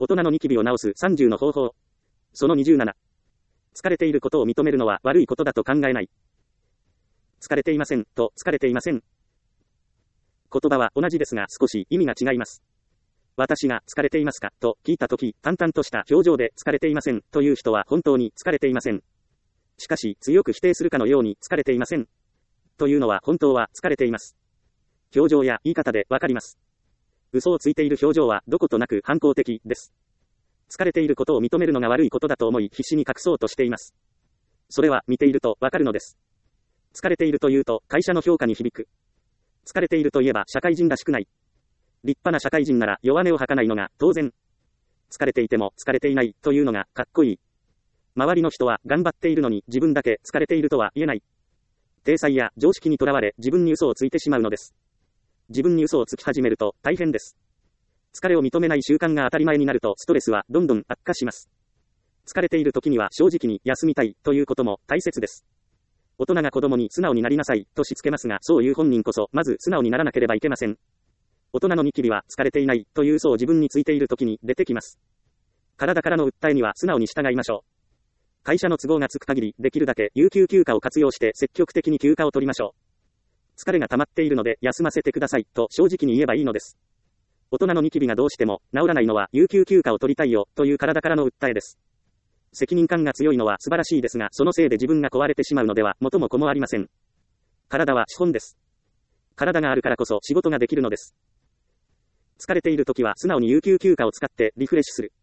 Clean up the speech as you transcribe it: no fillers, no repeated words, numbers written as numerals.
大人のニキビを治す30の方法。その27。疲れていることを認めるのは悪いことだと考えない。疲れていませんと疲れていません。言葉は同じですが少し意味が違います。私が疲れていますかと聞いたとき、淡々とした表情で疲れていませんという人は本当に疲れていません。しかし強く否定するかのように疲れていませんというのは本当は疲れています。表情や言い方でわかります。嘘をついている表情はどことなく反抗的です。疲れていることを認めるのが悪いことだと思い必死に隠そうとしています。それは見ているとわかるのです。疲れているというと会社の評価に響く。疲れているといえば社会人らしくない。立派な社会人なら弱音を吐かないのが当然。疲れていても疲れていないというのがかっこいい。周りの人は頑張っているのに自分だけ疲れているとは言えない。体裁や常識にとらわれ自分に嘘をついてしまうのです。自分に嘘をつき始めると大変です。疲れを認めない習慣が当たり前になるとストレスはどんどん悪化します。疲れている時には正直に休みたいということも大切です。大人が子供に素直になりなさいとしつけますが、そういう本人こそまず素直にならなければいけません。大人のニキビは疲れていないという嘘を自分についている時に出てきます。体からの訴えには素直に従いましょう。会社の都合がつく限りできるだけ有給休暇を活用して積極的に休暇を取りましょう。疲れが溜まっているので休ませてくださいと正直に言えばいいのです。大人のニキビがどうしても治らないのは有給休暇を取りたいよという体からの訴えです。責任感が強いのは素晴らしいですが、そのせいで自分が壊れてしまうのでは元も子もありません。体は資本です。体があるからこそ仕事ができるのです。疲れているときは素直に有給休暇を使ってリフレッシュする。